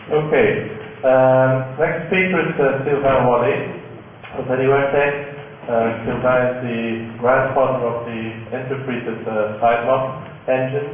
Okay. Next speaker is Sylvain Wally of AnyWebTech. Sylvain is the grandfather of the interpreted sitemap engine.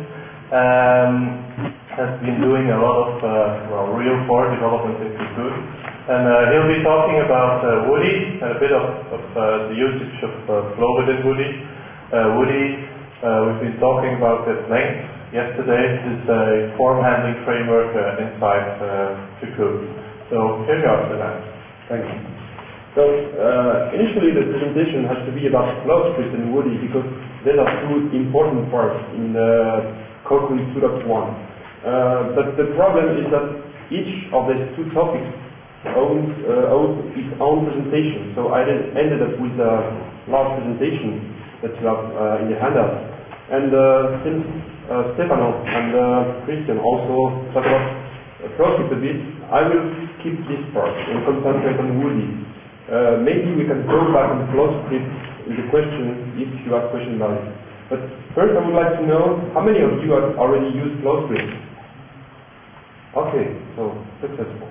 Has been doing a lot of real core development in Cocoon. And he'll be talking about Woody and a bit of the usage of Flow within Woody. Woody, we've been talking about at length yesterday. Is a form handling framework inside Cocoon. So here you are, Sylvain. Thank you. So initially the presentation has to be about CloudScript and Woody because they are two important parts in Cocoon 2.1. But the problem is that each of these two topics owns its own presentation. So I ended up with a large presentation that you have in the handout. And since Stefano and Christian also talk about CloudScript a bit, I will skip this part and concentrate on Woody. Maybe we can go back on CloudScript in the question if you have questions about it. But first I would like to know how many of you have already used CloudScript? Okay, so successful.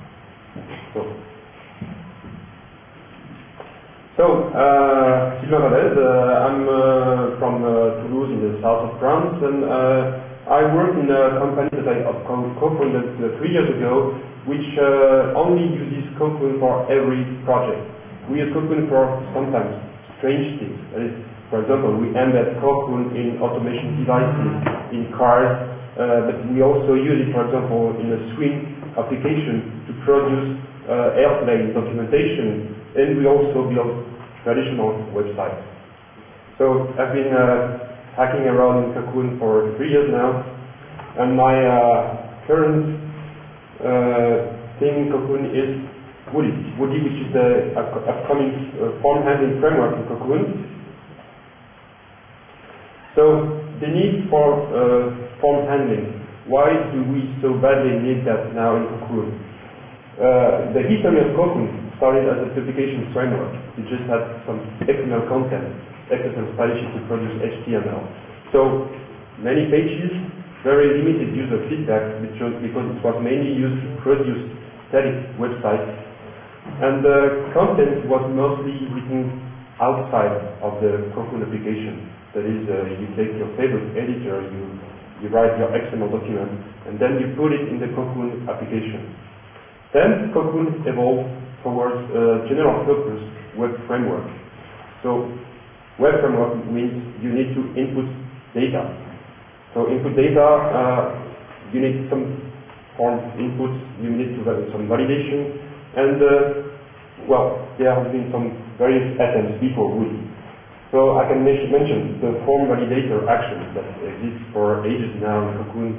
Sylvain Vallès, I'm from Toulouse in the south of France, and I work in a company that I co-founded 3 years ago, which only uses Cocoon for every project. We use Cocoon for sometimes strange things. That is, for example, we embed Cocoon in automation devices, in cars, but we also use it, for example, in a swing application to produce airplane documentation, and we also build traditional websites. So I've been hacking around in Cocoon for 3 years now, and my current thing in Cocoon is Woody. Woody, which is the upcoming form handling framework in Cocoon. So the need for form handling. Why do we so badly need that now in Cocoon? The history of Cocoon started as a publication framework. It just had some XML content, XML style sheet to produce HTML. So many pages, very limited user feedback because it was mainly used to produce static websites. And the content was mostly written outside of the Cocoon application. That is, you take your favorite editor, you write your XML document, and then you put it in the Cocoon application. Then Cocoon evolved towards a general purpose web framework. So web framework means you need to input data. So input data, you need some form inputs, you need to have some validation, and there have been some various attempts before Woody. So I can mention the form validator action that exists for ages now in Cocoon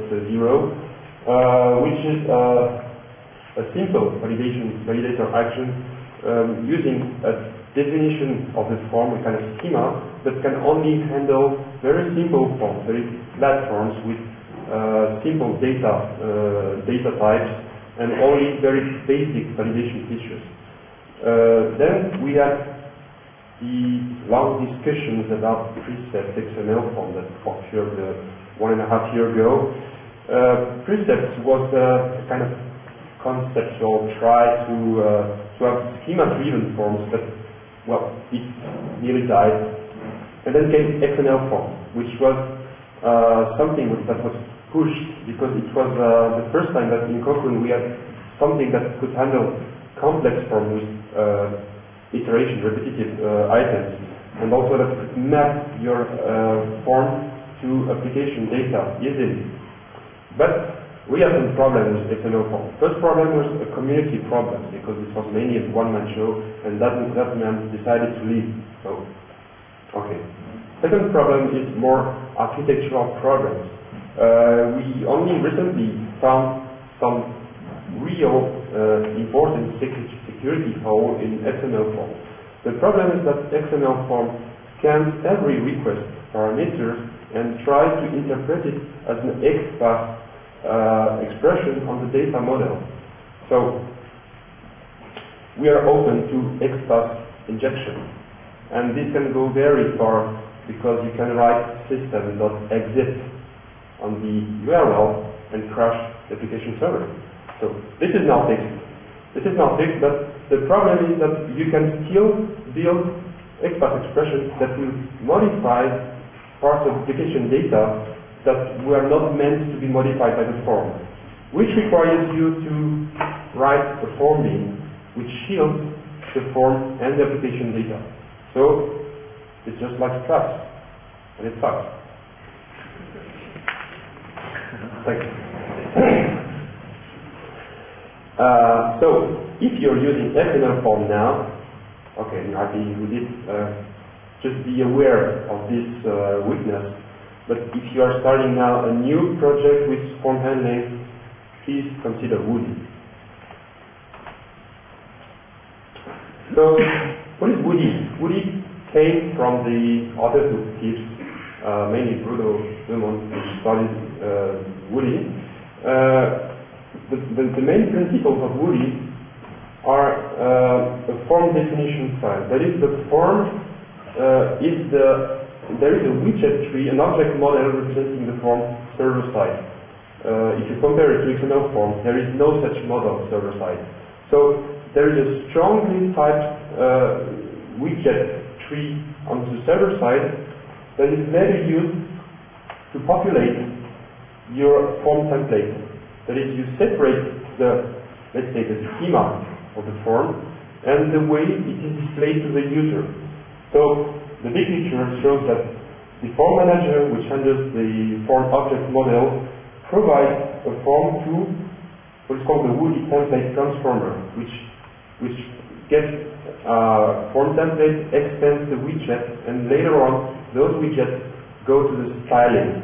2.0, which is a simple validator action using a definition of the form, a kind of schema, that can only handle very simple forms, very flat forms with simple data types and only very basic validation features. Then we had the long discussions about Precept XML form that occurred 1.5 years ago. Precept was a kind of conceptual try to have schema-driven forms, but it nearly died. And then came XML form, which was something that was pushed because it was the first time that in Cocoon we had something that could handle complex forms with repetitive items, and also that could map your form to application data easily. But we had some problems with XML form. First problem was a community problem because it was mainly a one-man show, and that man decided to leave. So, okay. Second problem is more architectural problems. We only recently found some real important security hole in XML form. The problem is that XML form scans every request parameter and tries to interpret it as an XPath expression on the data model. So we are open to XPath injection, and this can go very far because you can write system.exit on the URL and crash the application server. So this is now fixed. This is now fixed, but the problem is that you can still build XPath expressions that will modify parts of application data that were not meant to be modified by the form, which requires you to write a form bean which shields the form and the application data. So it's just like Struts, and it sucks. Thank you. So if you're using XML form now, okay, you are dealing with it, just be aware of this weakness. But if you are starting now a new project with form handling, please consider Woody. So what is Woody? Woody came from the other two tips, mainly Bruno Dumont, which started Woody. The main principles of Woody are a form definition file. That is, the form there is a widget tree, an object model representing the form server side. If you compare it to XML form, there is no such model server side. So there is a strongly typed widget tree on the server side that is later used to populate your form template. That is, you separate let's say, the schema of the form and the way it is displayed to the user. So the big picture shows that the form manager, which handles the form object model, provides a form to what is called the Woody template transformer, which gets form template, extends the widget, and later on those widgets go to the styling.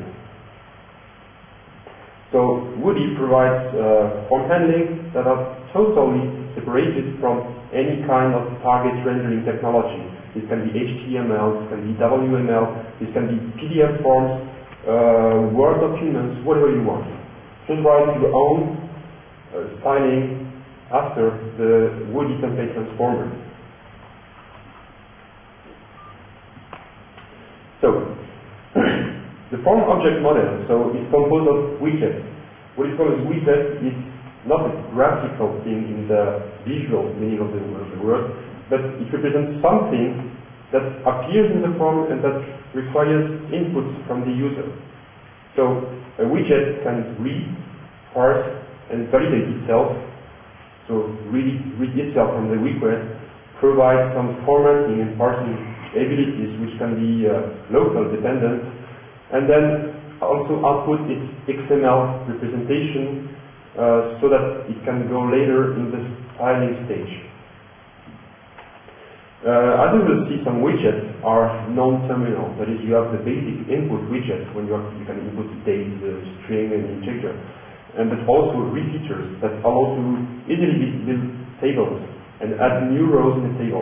So Woody provides form handling that are totally separated from any kind of target rendering technology. This can be HTML, this can be WML, this can be PDF forms, Word documents, whatever you want. Just write your own styling after the Woody template transformer. So, the form object model, so it's composed of widgets. What is called a widget is not a graphical thing in the visual meaning of the word, but it represents something that appears in the form and that requires input from the user. So a widget can read, parse, and validate itself, so read itself from the request, provide some formatting and parsing abilities which can be local dependent, and then also output its XML representation so that it can go later in the styling stage. As you will see, some widgets are non-terminal. That is, you have the basic input widget when you can input date, string, and integer, but also repeaters that allow to easily build tables and add new rows in the table.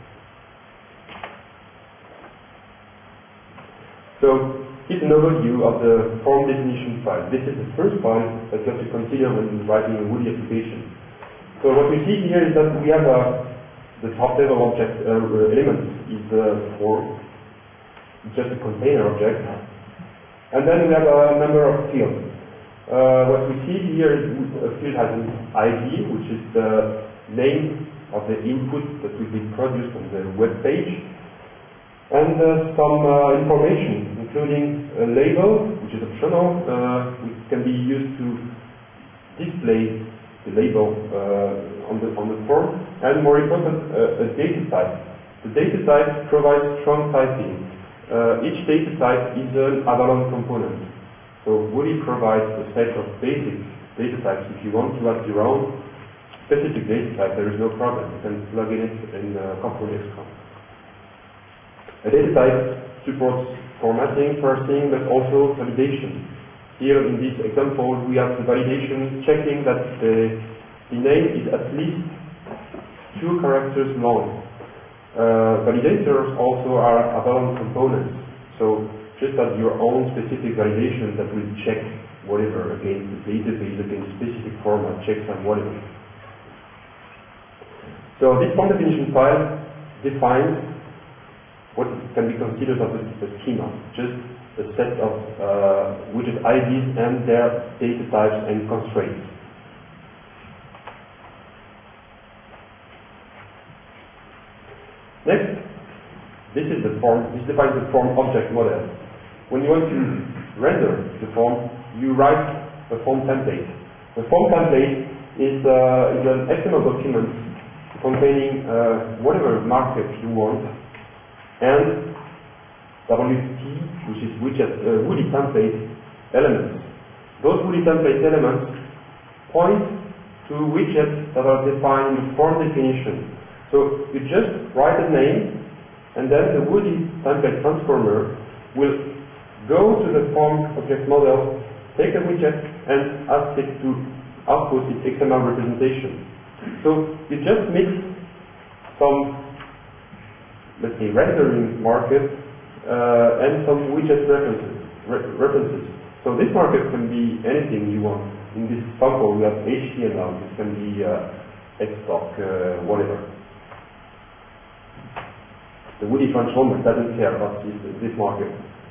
So here's an overview of the form definition file. This is the first file that you have to consider when writing a Woody application. So what we see here is that we have the top level object element is the form, just a container object, and then we have a number of fields. What we see here is a field has an ID, which is the name of the input that will be produced on the web page, and some information, including a label, which is optional, which can be used to display the label on the form, and more important, a data type. The data type provides strong typing. Each data type is an Avalon component. So Woody provides a set of basic data types. If you want to add your own specific data type, there is no problem. You can plug in it in Component.com. A data type supports formatting, parsing, but also validation. Here in this example, we have the validation checking that the name is at least 2 characters long. Validators also are Avalon components. So just add your own specific validation that will check whatever against the database, against specific format, checks and whatever. So this form definition file defines what can be considered as a schema, just a set of widget IDs and their data types and constraints. Next, this is the form. This defines the form object model. When you want to render the form, you write a form template. The form template is an XML document containing whatever markup you want, and WT, which is Woody template elements. Those Woody template elements point to widgets that are defined in form definition. So you just write a name, and then the Woody template transformer will go to the form object model, take a widget, and ask it to output its XML representation. So you just mix some, let's say, rendering markup and some widget references. So this markup can be anything you want. In this sample, we have HTML. This can be Xstock, whatever. The Woody transformer doesn't care about this markup.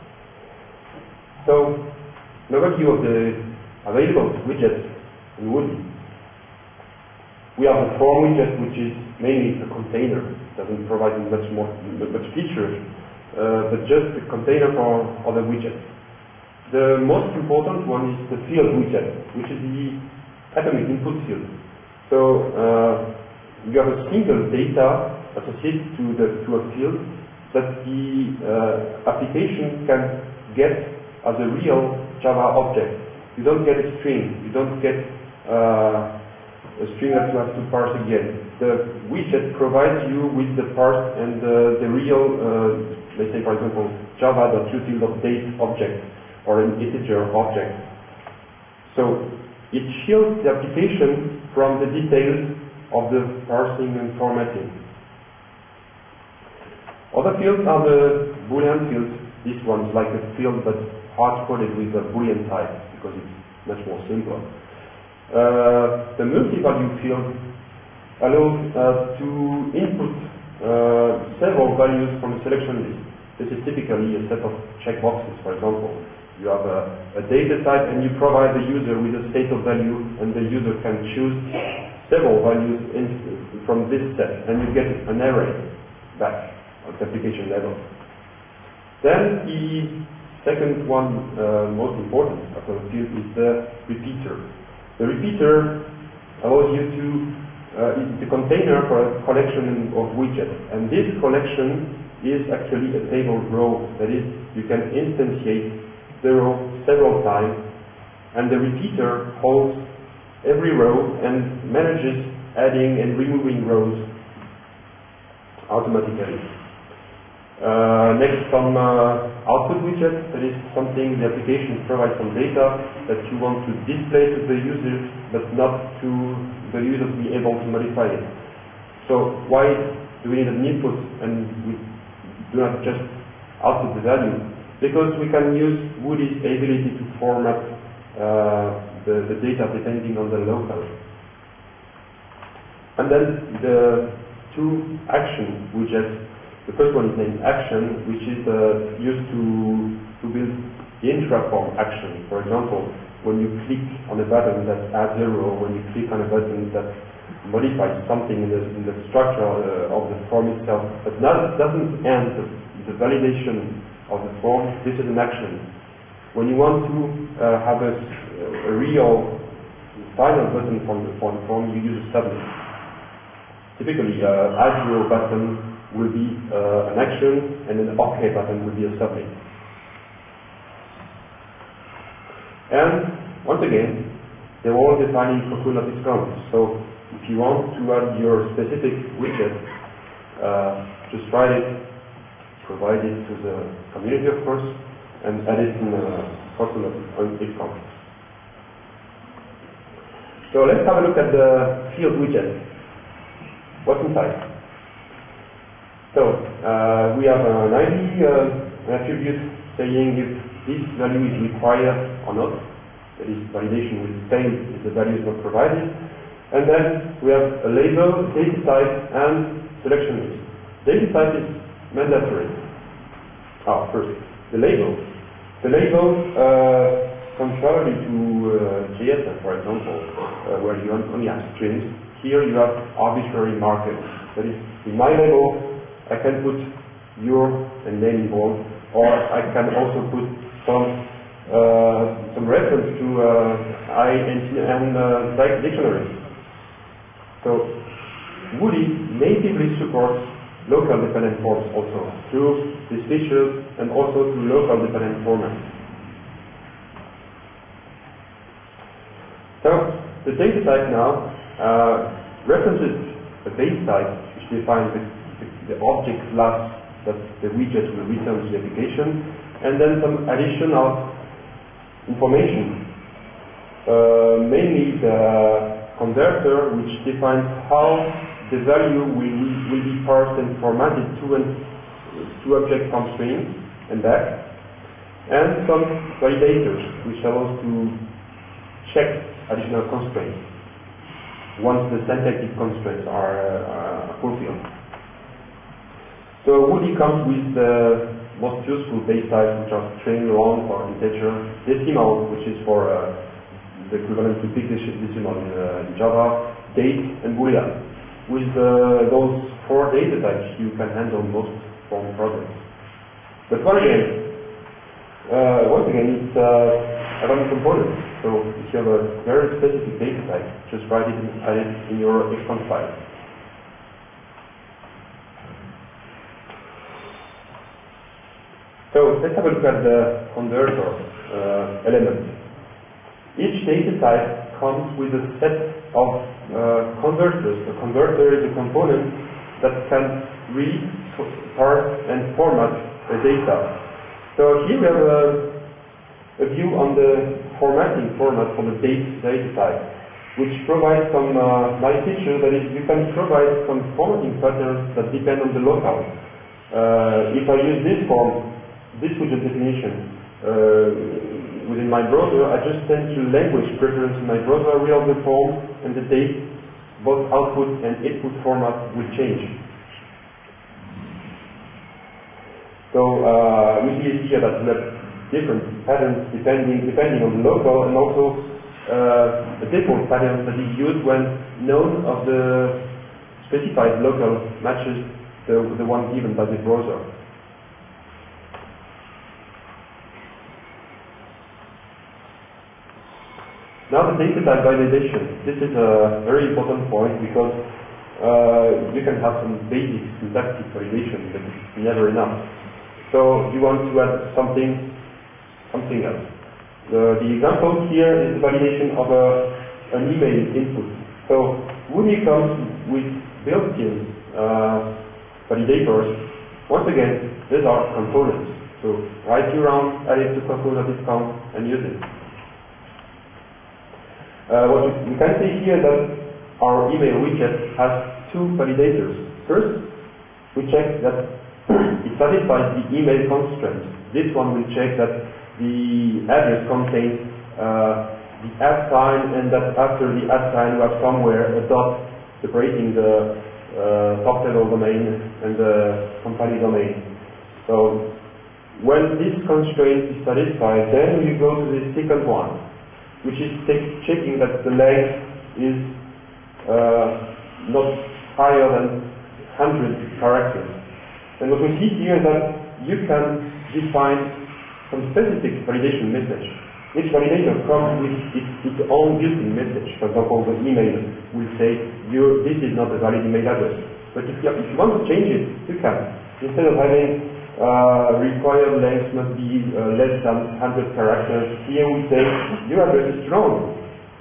So, an overview of the available widgets in Woody. We have the form widget, which is mainly a container. It doesn't provide much features, but just a container for other widgets. The most important one is the field widget, which is the atomic input field. So you have a single data associated to a field that the application can get as a real Java object. You don't get a string. You don't get a string that you have to parse again. The widget provides you with the parse and the real, let's say for example, java.util.date object or an integer object. So it shields the application from the details of the parsing and formatting. Other fields are the Boolean fields. This one is like a field but hard-coded with a Boolean type because it's much more simple. The multi-value field allows to input several values from a selection list. This is typically a set of checkboxes, for example. You have a data type and you provide the user with a state of value, and the user can choose several values from this set, and you get an array back at the application level. Then the second one, most important of the field, is the repeater. The repeater allows you to, it's a container for a collection of widgets, and this collection is actually a table row. That is, you can instantiate the row several times, and the repeater holds every row and manages adding and removing rows automatically. Next, some output widget. That is something the application provides some data that you want to display to the user, but not to the user to be able to modify it. So why do we need an input and we do not just output the value? Because we can use Woody's ability to format the data depending on the local. And then the two action widgets. The first one is named action, which is used to build the intra-form action. For example, when you click on a button that adds a row, when you click on a button that modifies something in the structure of the form itself, but doesn't end the validation of the form, this is an action. When you want to have a real final button from the form, you use a submit. Typically, add row button will be an action, and an OK button will be a submit. And once again, they're all defined in Cocoon of its own. So if you want to add your specific widget, just write it, provide it to the community, of course, and add it in Cocoon of its own. So let's have a look at the field widget. What's inside? So we have an ID, an attribute saying if this value is required or not. That is, validation will fail if the value is not provided. And then we have a label, data type, and selection list. Data type is mandatory. First, the label. The label, contrary to JSF, for example, where you only have strings, here you have arbitrary markers. That is, in my label, I can put your and name involved, or I can also put some reference to and dictionary. So Woody natively supports local dependent forms also through these features and also through local dependent formats. So the data type now references a base type which defines the object class that the widget will return to the application, and then some additional information, mainly the converter, which defines how the value will be parsed and formatted to object from string and back, and some validators which allows to check additional constraints once the syntactic constraints are fulfilled. So Woody comes with the most useful base types, which are string, long, or integer, decimal, which is for the equivalent to big decimal in Java, date, and Boolean. With those 4 data types, you can handle most form problems. But once again, it's a value component. So if you have a very specific data type, just write it and add it in your extend file. So let's have a look at the converter element. Each data type comes with a set of converters. A converter is a component that can read, parse, and format the data. So here we have a view on the formatting format for the data type, which provides some nice features. That is, you can provide some formatting patterns that depend on the locale. If I use this form, this widget definition within my browser, I just send to language preference in my browser, read out the form and the date, both output and input format will change. So we see here that we have different patterns depending on the local, and also a default pattern that is used when none of the specified local matches the one given by the browser. Now the data type validation. This is a very important point because you can have some basic syntactic validation, but it's never enough. So you want to add something else. The example here is the validation of an email input. So Woody comes with built-in validators. Once again, these are components. So write your own, add it to component discount, and use it. What you can see here that our email widget has 2 validators. First, we check that it satisfies the email constraint. This one will check that the address contains the @ sign, and that after the @ sign we have somewhere a dot separating the top-level domain and the company domain. So when this constraint is satisfied, then you go to the second one, which is checking that the length is not higher than 100 characters. And what we see here is that you can define some specific validation message. Each validator comes with its own built-in message. For example, the email will say, this is not a valid email address. But if you want to change it, you can. Instead of having required length must be less than 100 characters, here we say, your address is wrong.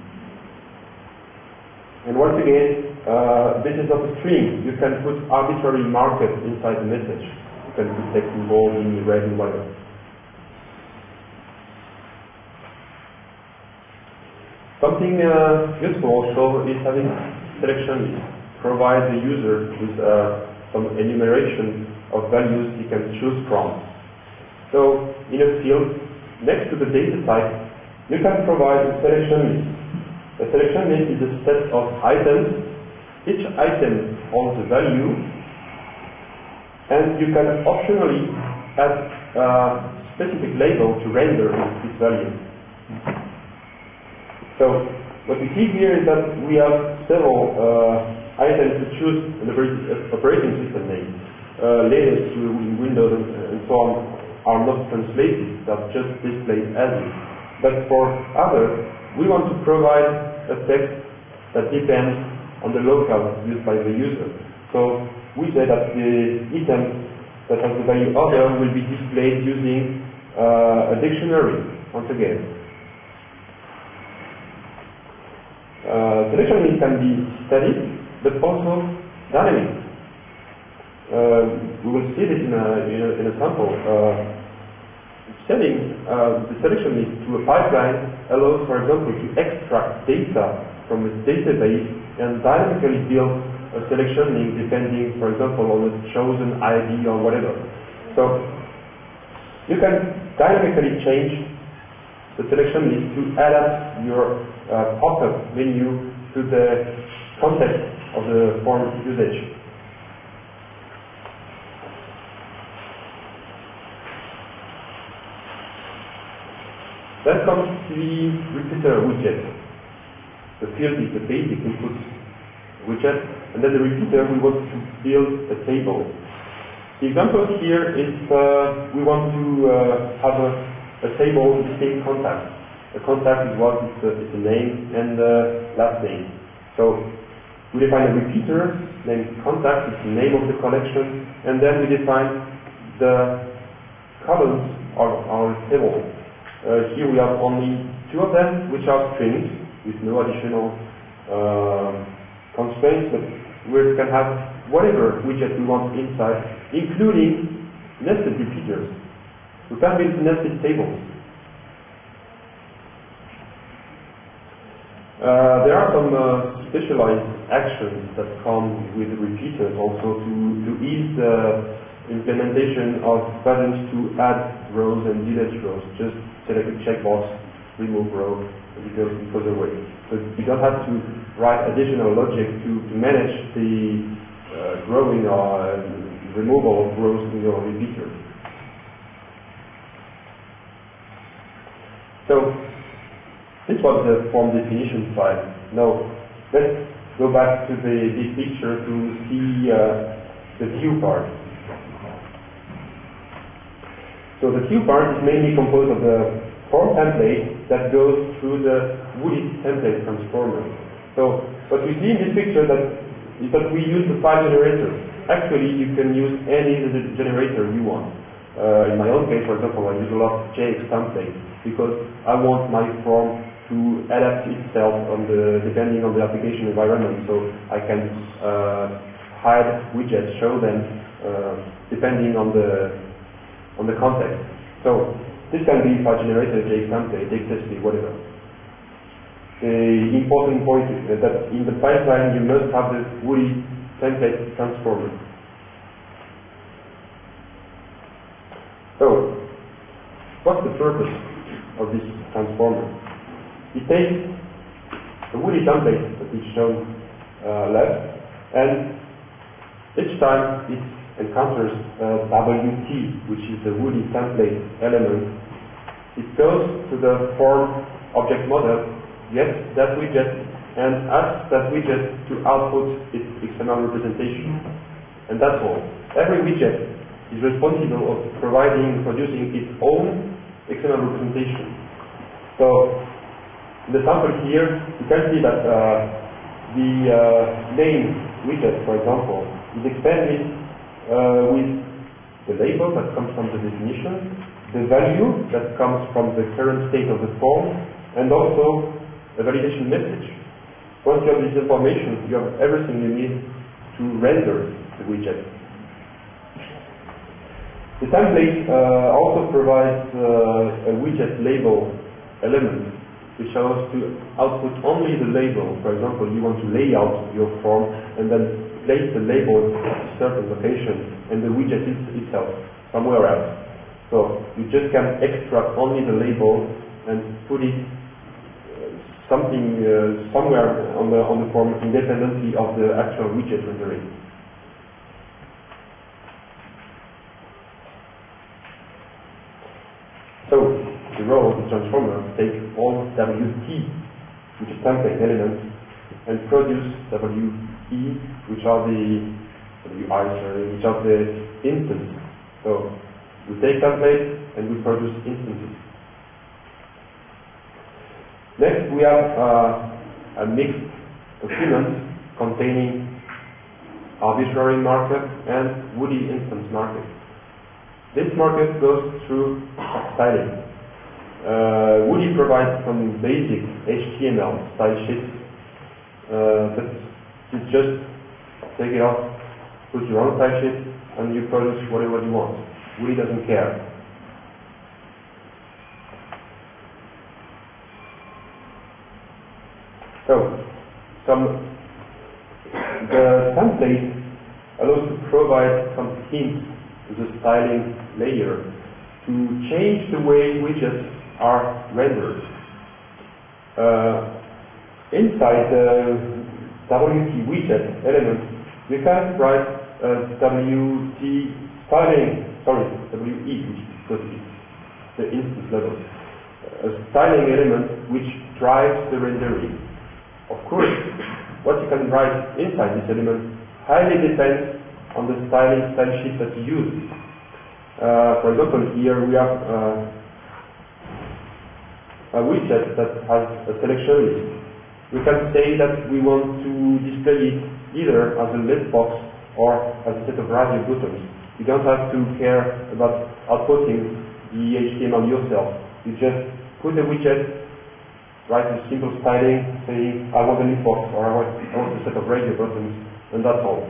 And once again, this is not a string. You can put arbitrary markers inside the message. You can put text in bold, in red, and whatever. Something useful also is having selection list. Provide the user with some enumeration of values he can choose from. So in a field next to the data type, you can provide a selection list. A selection list is a set of items. Each item holds a value, and you can optionally add a specific label to render this value. So what we see here is that we have several items to choose an operating system name. Linux, Windows, and so on are not translated, they're just displayed as is. But for others, we want to provide a text that depends on the locale used by the user. So we say that the item that has the value other will be displayed using a dictionary, once again. Selection list can be static, but also dynamic. We will see this in a sample. Setting the selection list to a pipeline allows, for example, to extract data from a database and dynamically build a selection link depending, for example, on the chosen ID or whatever. So you can dynamically change the selection list to adapt your pop-up menu to the context of the form usage. Then comes the repeater widget. The field is the basic input widget, and then the repeater we want to build a table. The example here is we want to have a table listing contacts. A contact is what? It's a name and last name. So we define a repeater named contact, it's the name of the collection, and then we define the columns of our table. Here we have only two of them, which are strings, with no additional constraints, but we can have whatever widget we want inside, including nested repeaters. We can build nested tables. There are some specialized actions that come with repeaters also to ease the implementation of buttons to add rows and delete rows. Just select a checkbox, remove row, and it goes away. So you don't have to write additional logic to manage the growing or removal of rows in your repeater. So this was the form definition side. Now let's go back to this picture to see the view part. So the view part is mainly composed of the form template that goes through the Woody template transformer. So what we see in this picture is that we use the file generator. Actually, you can use any generator you want. In my own case, for example, I use a lot of JX template because I want my form to adapt itself depending on the application environment. So I can hide widgets, show them depending on the context. So this can be file generator, JX template, XSP, whatever. The important point is that in the pipeline you must have the Woody template transformer. So, what's the purpose of this transformer? It takes a Woody template that is shown left, and each time it encounters WT, which is the Woody template element, it goes to the form object model, gets that widget, and asks that widget to output its XML representation. And that's all. Every widget is responsible of producing its own XML representation. So, in the sample here, you can see that the name widget, for example, is expanded with the label that comes from the definition, the value that comes from the current state of the form, and also a validation message. Once you have this information, you have everything you need to render the widget. The template also provides a widget label element, which allows to output only the label. For example, you want to lay out your form and then place the label at a certain location and the widget itself somewhere else. So you just can extract only the label and put it somewhere on the form independently of the actual widget rendering. So the role of the transformer takes all WT, which is template elements, and produce WE, which are the WI, which are the instances. So we take templates and we produce instances. Next, we have a mixed document containing arbitrary markup and Woody instance markup. This markup goes through styling. Woody provides some basic HTML style sheets, but you just take it off, put your own style sheet, and you produce whatever you want. Woody doesn't care. So, the template allows to provide some hints to the styling layer to change the way widgets are rendered. Inside the WT widget element, we can write WT styling, WE, because it's the instance level, a styling element which drives the rendering. Of course, what you can write inside this element highly depends on the style sheet that you use. For example, here we have a widget that has a selection list. We can say that we want to display it either as a list box or as a set of radio buttons. You don't have to care about outputting the HTML yourself. You just put the widget, write a simple styling saying I want a list box or I want a set of radio buttons, and that's all.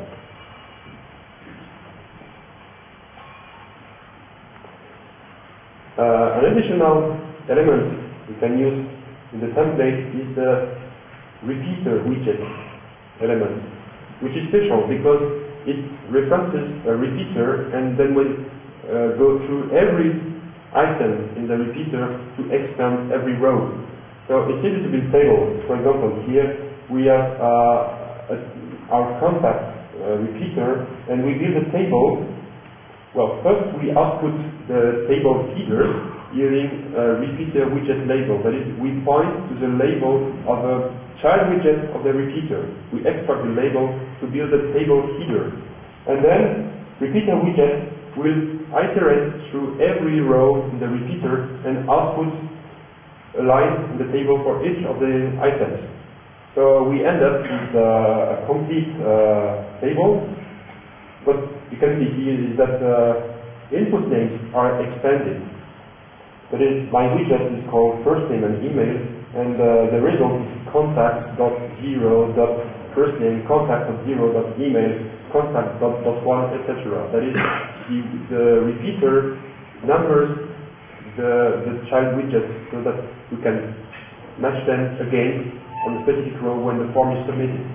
An additional element we can use in the template is the repeater widget element, which is special because it references a repeater and then will go through every item in the repeater to expand every row. So it's easy to build tables. For example, here we have our contact repeater, and we build a table. Well, first we output the table header using a repeater widget label. That is, we point to the label of a child widget of the repeater. We extract the label to build the table header. And then repeater widget will iterate through every row in the repeater and output a line in the table for each of the items. So we end up with a complete table. What you can see here is that input names are expanded. That is, my widget is called first name and email, and the result is contact.0.firstname, contact.0.email, contact.1, etc. That is, the repeater numbers the child widgets so that we can match them again on a specific row when the form is submitted.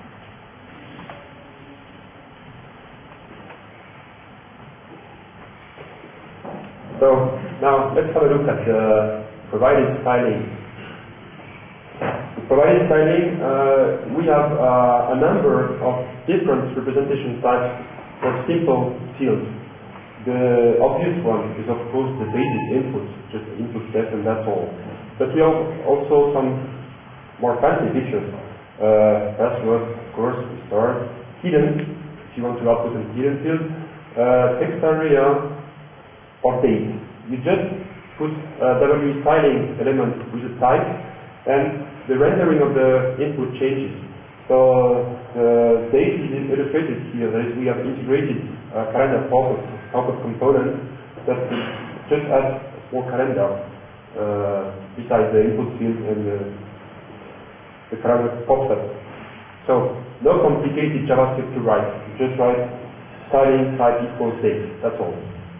So now let's have a look at the provided styling. The provided styling, we have a number of different representation types for simple fields. The obvious one is of course the basic input, just the input step and that's all. But we have also some more fancy features. Password, of course, star, hidden, if you want to output a hidden field, text area, or date. You just put a W styling element with a type, and the rendering of the input changes. So the date is illustrated here. That is, we have integrated a calendar pop-up component that just adds a small calendar beside the input field, and the calendar pops up. So no complicated JavaScript to write. You just write styling type equals date. That's all.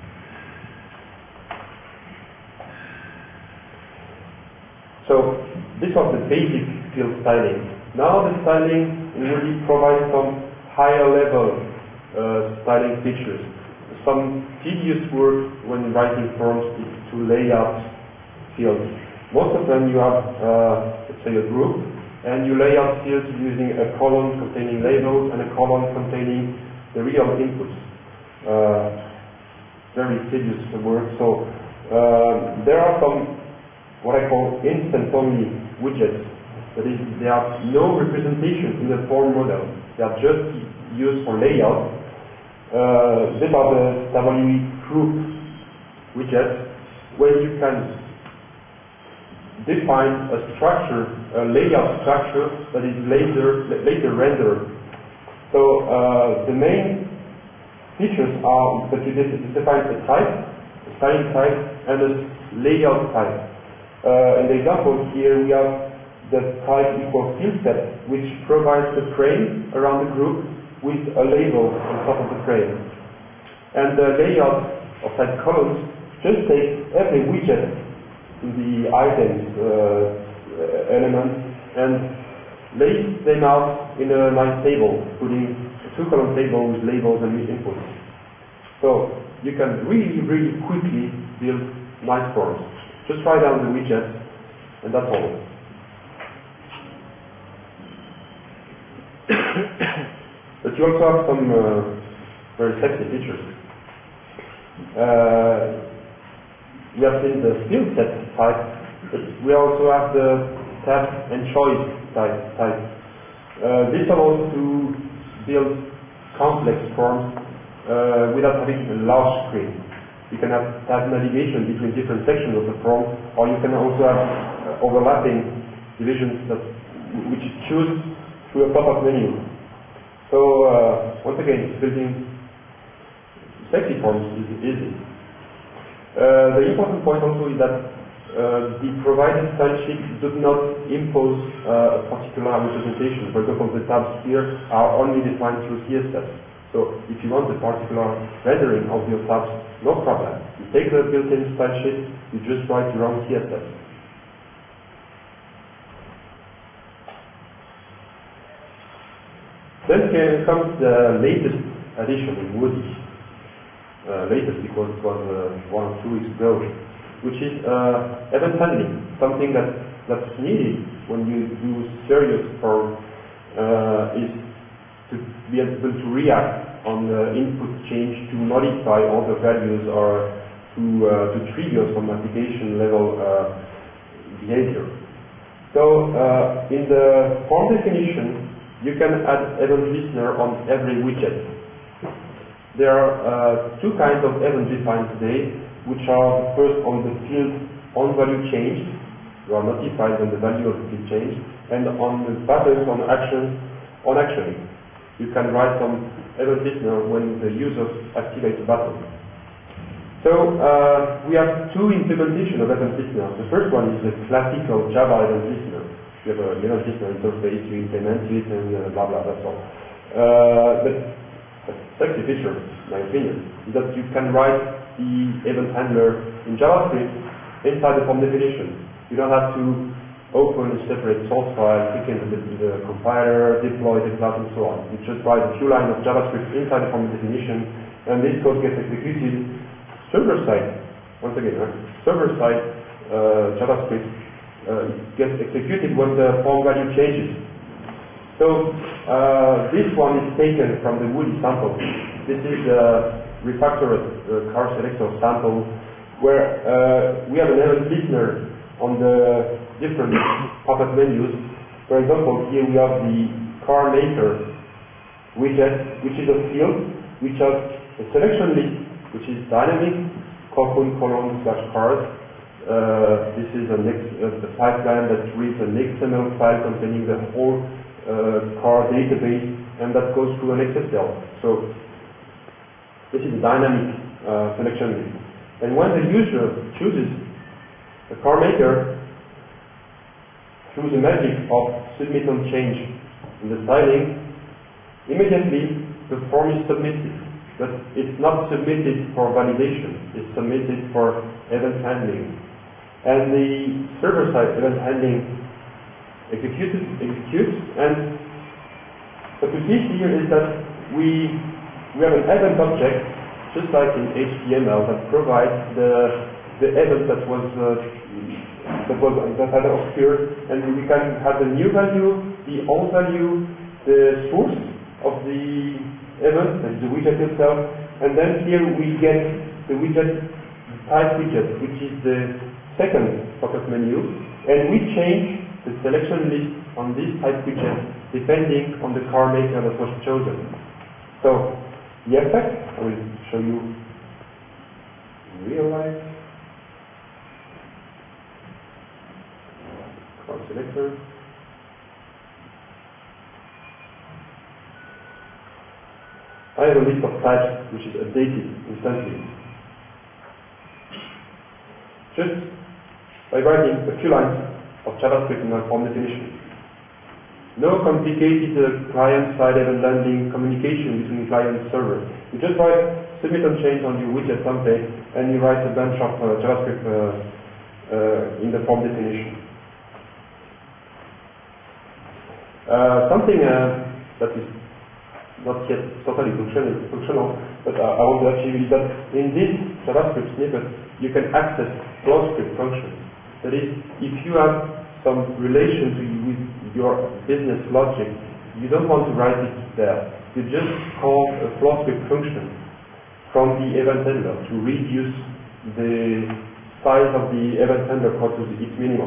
So this was the basic field styling. Now the styling really provides some higher level styling features. Some tedious work when writing forms is to lay out fields. Most of them you have, let's say, a group, and you lay out fields using a column containing labels and a column containing the real inputs. Very tedious work. So there are some what I call instant-only widgets. That is, they have no representation in the form model. They are just used for layout, These are the WE group widgets, where you can define a structure, a layout structure that is later rendered. So the main features are that you define a type, a styling type, and a layout type. In the example here, we have the type equals field set, which provides the frame around the group with a label on top of the frame. And the layout of type columns just takes every widget in the items element and lays them out in a nice table, putting a two-column table with labels and with inputs. So you can really quickly build nice forms. Just write down the widgets, and that's all. But you also have some very sexy features. We have seen the field set type, but we also have the tab and choice type. This allows to build complex forms without having a large screen. You can have tab navigation between different sections of the form, or you can also have overlapping divisions which is choose through a pop-up menu. So once again, building sexy forms is easy. The important point also is that the provided style sheet does not impose a particular representation. For example, the tabs here are only defined through CSS. So if you want a particular rendering of your tabs, no problem. You take the built-in style sheet, you just write your own CSS. Then comes the latest addition in Woody. Latest because it was 1 or 2 weeks ago, which is event handling, something that's needed when you do serious form is to be able to react on the input change, to modify all the values, or to trigger some application level behavior. So in the form definition, you can add event listener on every widget. There are 2 kinds of events defined today, which are first on the field on value changed. You are notified when the value of the field changed, and on the buttons on actions on actually. You can write some event listener when the user activates a button. So we have 2 implementations of event listener. The first one is the classical Java event listener. You have an event listener interface, you implement it, and blah blah, that's all. But a sexy feature, in my opinion, is that you can write the event handler in JavaScript inside the form definition. You don't have to open a separate source file, click into the compiler, deploy the class, and so on. You just write a few lines of JavaScript inside the form definition, and this code gets executed server-side. Once again, server-side JavaScript gets executed when the form value changes. So this one is taken from the Woody sample. This is a refactored car selector sample where we have an event listener on the different pop-up menus. For example, here we have the car maker widget, which is a field which has a selection list which is dynamic, cocoon:/cars. This is a pipeline that reads an XML file containing the whole car database, and that goes through an XSL. So this is a dynamic selection list. And when the user chooses the car maker, through the magic of submit on change in the styling, immediately the form is submitted. But it's not submitted for validation, it's submitted for event handling. And the server-side event handling executes, and what we see here is that we have an event object, just like in HTML, that provides the event that had occurred, and we can have the new value, the old value, the source of the event, that is the widget itself, and then here we get the widget type widget, which is the second pop-up menu, and we change the selection list on this type widget depending on the car maker that was chosen. So the effect. I will show you in real life. Cloud selector. I have a list of types which is updated instantly. Just by writing a few lines of JavaScript in a form definition. No complicated client-side event landing communication between client and server. You just write submit and change on your widget template, and you write a bunch of JavaScript in the form definition. Something that is not yet totally functional, but I want to achieve is that in this JavaScript snippet, you can access CloudScript functions. That is, if you have some relation with your business logic, you don't want to write it there. You just call a CloudScript function from the event handler to reduce the size of the event handler code to its minimum.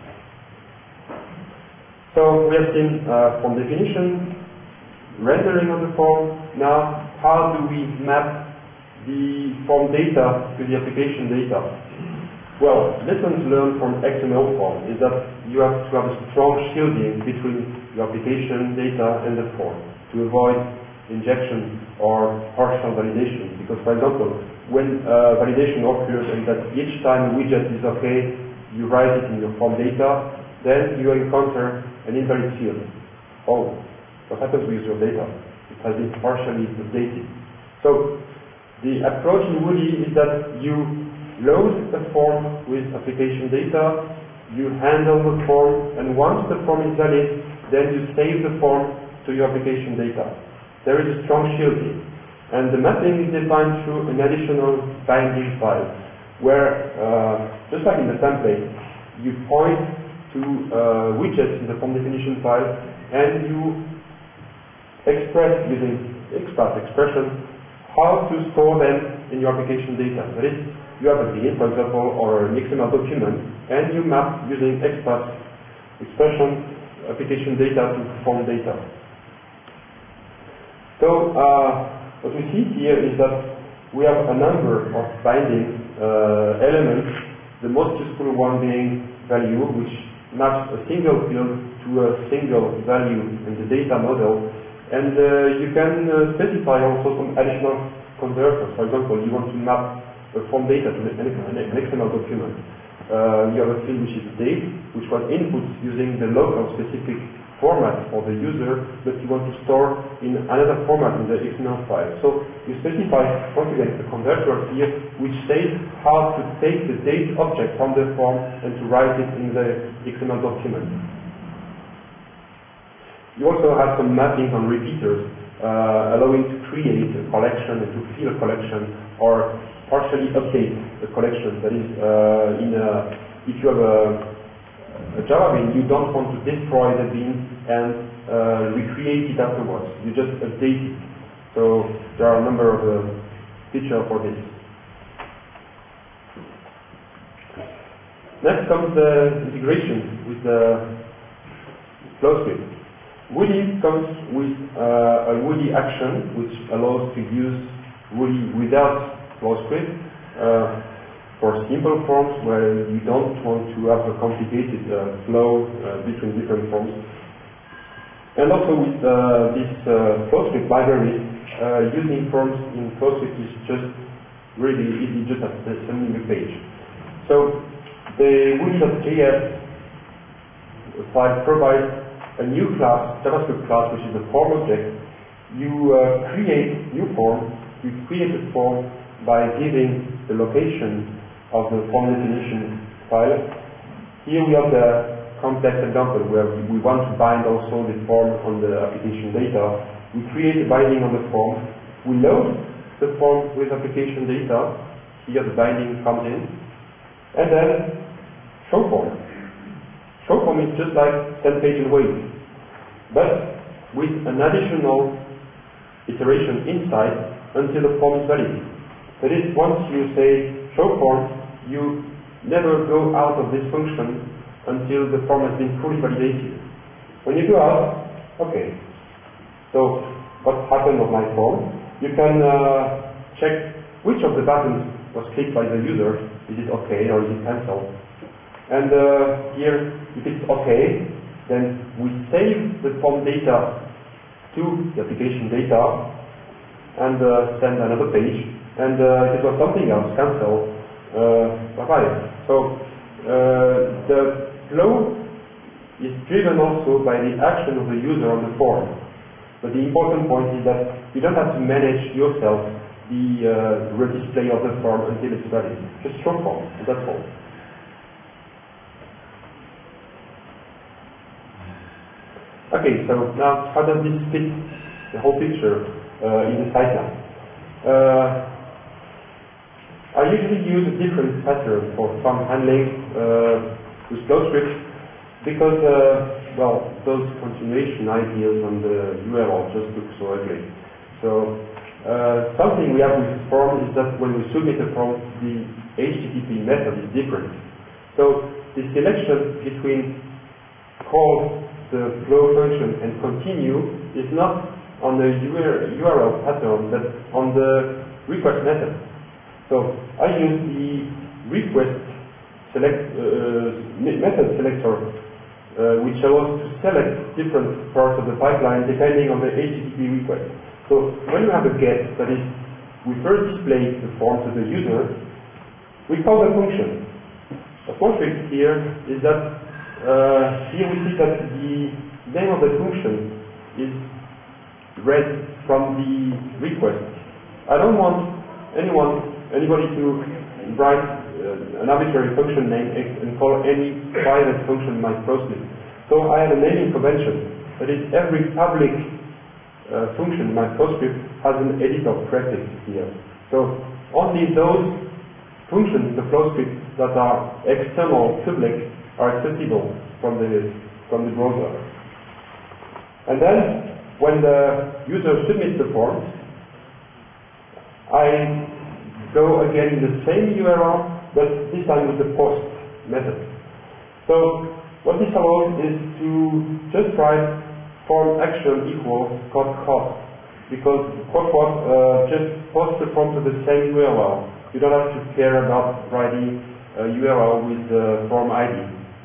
So we have seen from definition, rendering on the form. Now, how do we map the form data to the application data? Well, lessons learned from XML form is that you have to have a strong shielding between your application data and the form to avoid injection or partial validation. Because, for example, when validation occurs and that each time a widget is okay, you write it in your form data, then you encounter an invalid field. Oh, what happens with your data? It has been partially updated. So the approach in Woody is that you load the form with application data, you handle the form, and once the form is valid, then you save the form to your application data. There is a strong shielding. And the mapping is defined through an additional binding file, where, just like in the template, you point to widgets in the form definition file, and you express using expression how to store them in your application data. That is, you have a bin, for example, or an XML document, and you map using expression application data to form data. So what we see here is that we have a number of binding elements, the most useful one being value, which maps a single field to a single value in the data model. And you can specify also some additional converters. For example, you want to map form data to an XML document. You have a field which is date, which was input using the local specific format for the user, but you want to store in another format in the XML file. So you specify, once again, a converter here, which says how to take the date object from the form and to write it in the XML document. You also have some mapping on repeaters, allowing to create a collection and to fill a collection, or partially update a collection. That is, if you have a Java bin, you don't want to destroy the bin and recreate it afterwards. You just update it. So there are a number of features for this. Next comes the integration with the CloudScript. Woody comes with a Woody action, which allows to use Woody without CloudScript for simple forms where you don't want to have a complicated flow between different forms. And also with this CloudScript library, using forms in CloudScript is just really easy, just at sending a page. So the Woody.js file provides a new class, JavaScript class, which is a form object. You create new form. You create a form by giving the location of the form definition file. Here we have the complex example where we want to bind also the form on the application data. We create a binding on the form. We load the form with application data. Here the binding comes in. And then show form. Show form is just like send page and wait, but with an additional iteration inside until the form is valid. That is, once you say show form, you never go out of this function until the form has been fully validated. When you go out, okay, so what happened on my form? you can check which of the buttons was clicked by the user. Is it OK or is it cancelled? And here, if it's OK, then we save the form data to the application data and send another page. And if it was something else, cancel, bye-bye. So the flow is driven also by the action of the user on the form. But the important point is that you don't have to manage yourself the redisplay of the form until it's ready. Just show form, and that's all. Okay, so now how does this fit the whole picture in the sitemap? I usually use a different pattern for form handling with FlowScript because, well, those continuation ideas on the URL just look so ugly. So something we have with form is that when we submit a form, the HTTP method is different. So the selection between call the flow function and continue is not on the URL pattern, but on the request method. So I use the request method selector, which allows to select different parts of the pipeline depending on the HTTP request. So when we have a get, that is, we first display the form to the user, we call the function. The one trick here is that here we see that the name of the function is read from the request. I don't want anybody to write an arbitrary function name and call any private function my process. So I have a naming convention. That is, every public function in my PostScript has an editor prefix here. So only those functions in the PostScript that are external public are accessible from the browser. And then when the user submits the form, I go again in the same URL, but this time with the post method. So what this allows is to just write form action equals code cost, because code cost just posts the form to the same URL. You don't have to care about writing a URL with the form ID.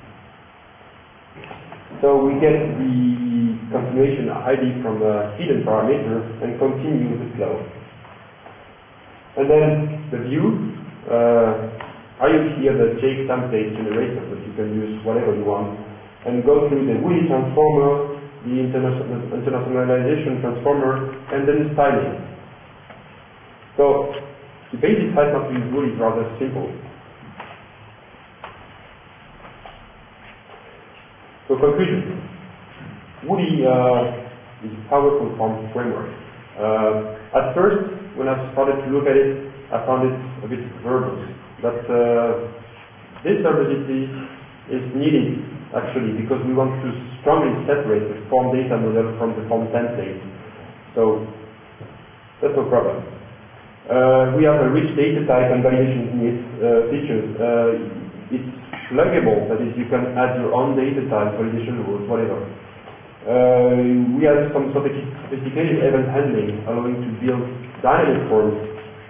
So we get the continuation ID from a hidden parameter and continue the flow. And then the view, I use here the JX template generator, but you can use whatever you want, and go through the Woody transformer, the internationalization transformer, and then styling. So the basic sitemap with Woody is rather simple. So conclusion. Woody is a powerful form framework. At first, when I started to look at it, I found it a bit verbose. But this verbosity is needed, actually, because we want to strongly separate the form data model from the form template. So that's no problem. We have a rich data type and validation features. It's pluggable, that is, you can add your own data type, validation rules, whatever. We have some sophisticated event handling, allowing to build dynamic forms,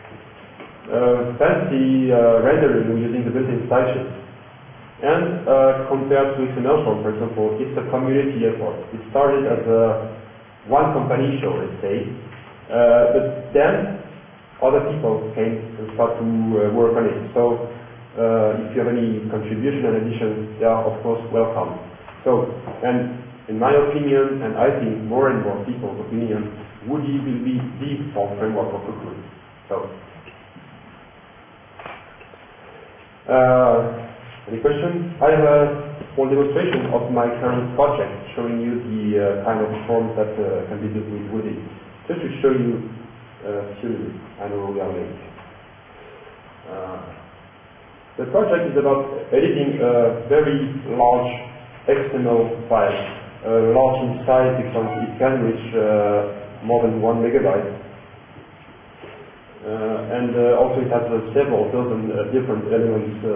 fancy rendering using the built-in style sheet. And compared to XML form, for example, it's a community effort. It started as a one company show, let's say, but then other people came and started to work on it. So if you have any contribution and addition, they are of course welcome. So, and in my opinion, and I think more and more people's opinion, Woody will be the form framework of Cocoon. So, any questions? I have a small demonstration of my current project, showing you the kind of forms that can be built with Woody. Just to show you, I know we are late. The project is about editing a very large XML file. Large in size because it can reach more than 1 megabyte. And also it has several dozen different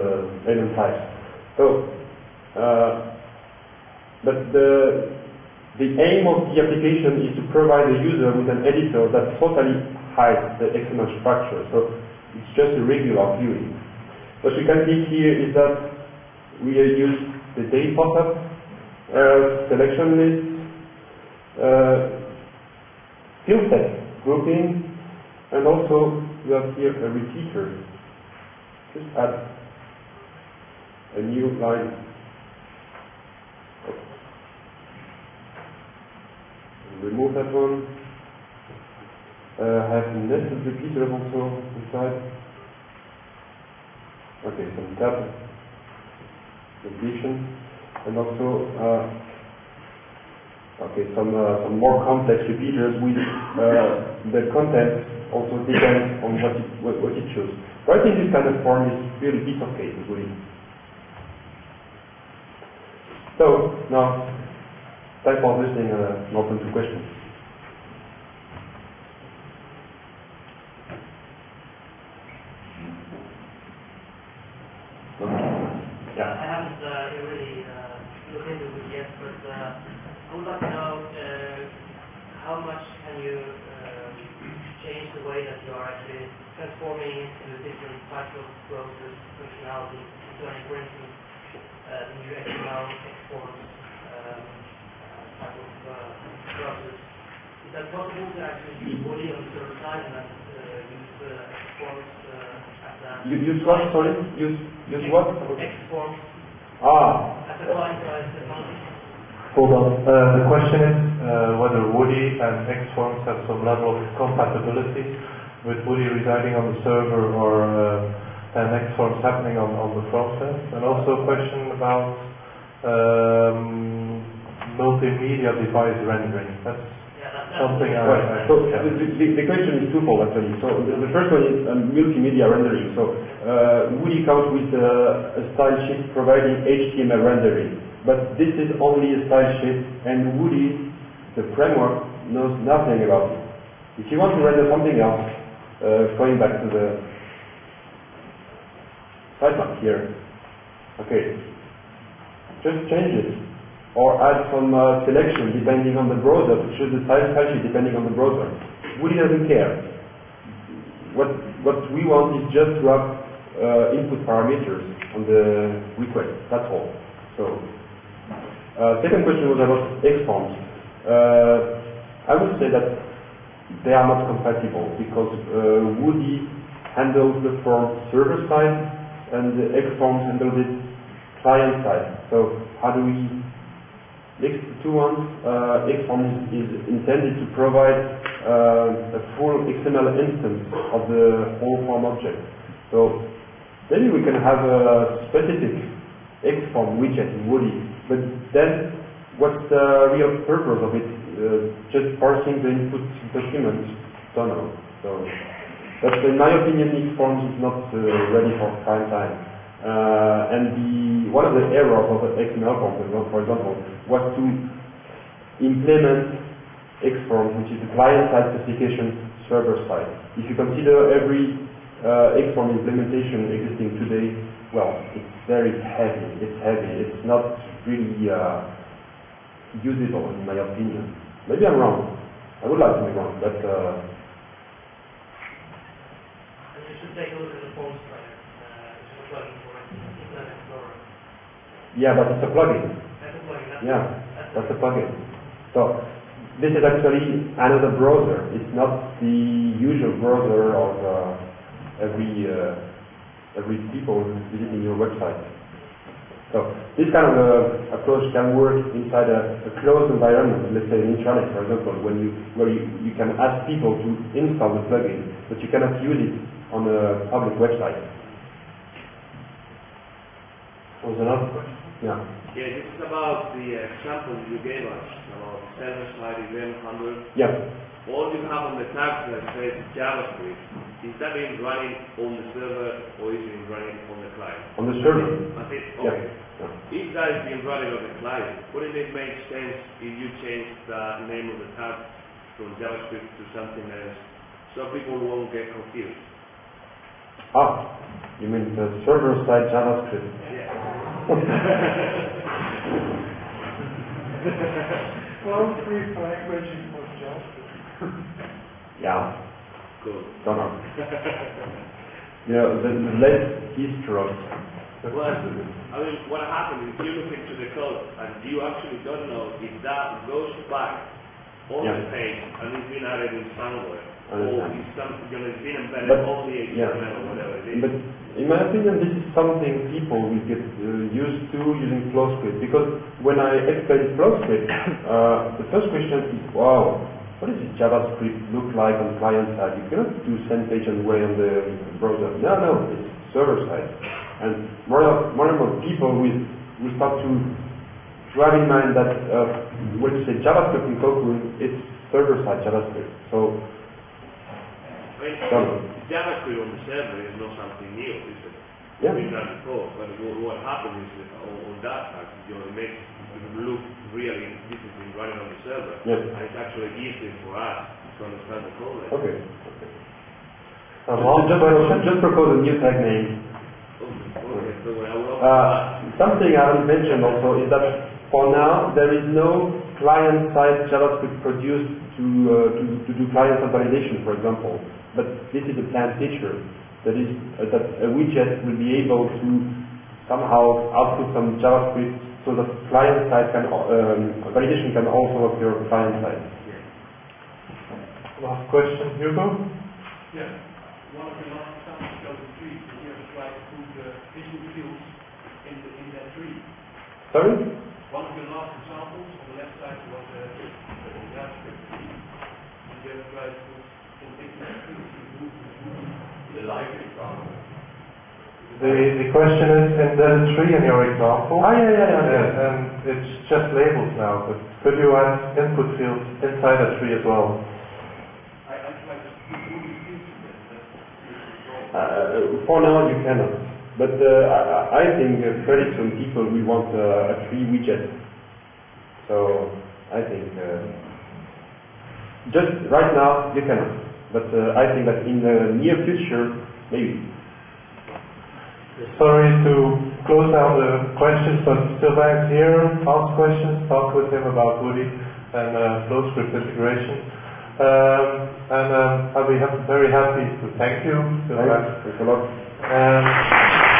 element types. So, but the aim of the application is to provide the user with an editor that totally hides the XML structure. So it's just a regular viewing. What you can see here is that we use the date pop-up, selection list, field text grouping, and also we have here a repeater. Just add a new line. Remove that one. Have nested repeaters also inside. Okay, some tab addition, and also some more complex repeaters with the content also depends on what it shows. Writing this kind of form is really piece of cake, really. So now, time for listening and open to questions. Yeah, I haven't really looked into it yet, but I would like to know how much can you change the way that you are actually transforming into different types of browsers functionality. So, for instance, the new XML export type of browsers. Is that possible to actually use Woody on the server side and then use exports as a... Use what, sorry? Use what? Exports. As a client-side technology. Hold on. The question is whether Woody and Xforms have some level of compatibility with Woody residing on the server or and Xforms happening on the front end. And also a question about multimedia device rendering. That's something the question is twofold actually. So the first one is multimedia rendering. So Woody comes with a style sheet providing HTML rendering. But this is only a style sheet, and Woody, the framework, knows nothing about it. If you want to render something else, going back to the sitemap here, okay, just change it, or add some selection depending on the browser, to choose the style sheet depending on the browser. Woody doesn't care. What we want is just to have input parameters on the request. That's all. So. Second question was about Xforms. I would say that they are not compatible because Woody handles the form server side and the Xforms handles it client side. So how do we mix the two ones? Xforms is intended to provide a full XML instance of the whole form object. So maybe we can have a specific Xform widget in Woody. But then, what's the real purpose of it? Just parsing the input document? Don't know. So, but in my opinion, Xforms is not ready for prime time. And one of the errors of the XML form, for example, was to implement Xforms, which is the client-side specification server-side. If you consider every Xform implementation existing today, well, it's very heavy. It's heavy. It's not really usable, in my opinion. Maybe I'm wrong. I would like to be wrong, but... And you should take a look at the forms player. It's a plugin for Internet Explorer. Yeah, but it's a plugin. That's a plugin. That's a plugin. So, this is actually another browser. It's not the usual browser of every people visiting your website. So this kind of approach can work inside a closed environment, let's say an intranet, for example, where you can ask people to install the plugin, but you cannot use it on a public website. Was another question? Yeah. Yeah, this is about the example you gave us about server-side event handler. Yeah. All you have on the tab that says JavaScript, is that being running on the server or is it running on the client? On the server. That's it? Okay. Yeah. If that is being running on the client, wouldn't it make sense if you change the name of the tab from JavaScript to something else so people won't get confused? You mean the server-side JavaScript? Yeah. Flow-free languaging was JavaScript. Yeah, Cool. don't know. You know, the less keystrokes. Well, I mean, what happens is you look into the code and you actually don't know if that goes back on the page and it's been added in somewhere, or it's something, you know, it's been embedded on the HTML or whatever it is. But in my opinion, this is something people will get used to using FlowScript, because when I explain FlowScript, the first question is, wow, what does this JavaScript look like on client side? You cannot do send page and way on the browser. No, it's server side. And more and more people will start to have in mind that when you say JavaScript in Cocoon, it's server side JavaScript. So, JavaScript on the server is not something new, is it? Yeah. We've done before, but what happens is that on that side, you know, it makes it look really different running on the server. Yeah. And it's actually easy for us to understand the code. Okay. Just propose a new tag name. Okay, so I will Something I haven't mentioned also is that for now there is no client-side JavaScript produced to do client-side validation, for example. But this is a planned feature. That is that a widget will be able to somehow output some JavaScript so that client-side can validation can also occur client-side. Last question, Hugo? Yeah. One of the last examples showed a tree. You have tried to put the visual fields in that tree. Sorry? One of the last examples on the left side was a JavaScript tree. And you have tried to put some visual fields in the live example. The question is, and there's a tree in your example. Yeah. And it's just labels now, but could you add input fields inside a tree as well? I tried to put moving fields in there. For now you cannot. But I think very soon people will want a tree widget. So I think just right now you cannot. But I think that in the near future, maybe. Sorry to close down the questions, but Sylvain's here. Ask questions, talk with him about Woody and FlowScript integration. I'll be very happy to thank you, Sylvain. Thanks a lot.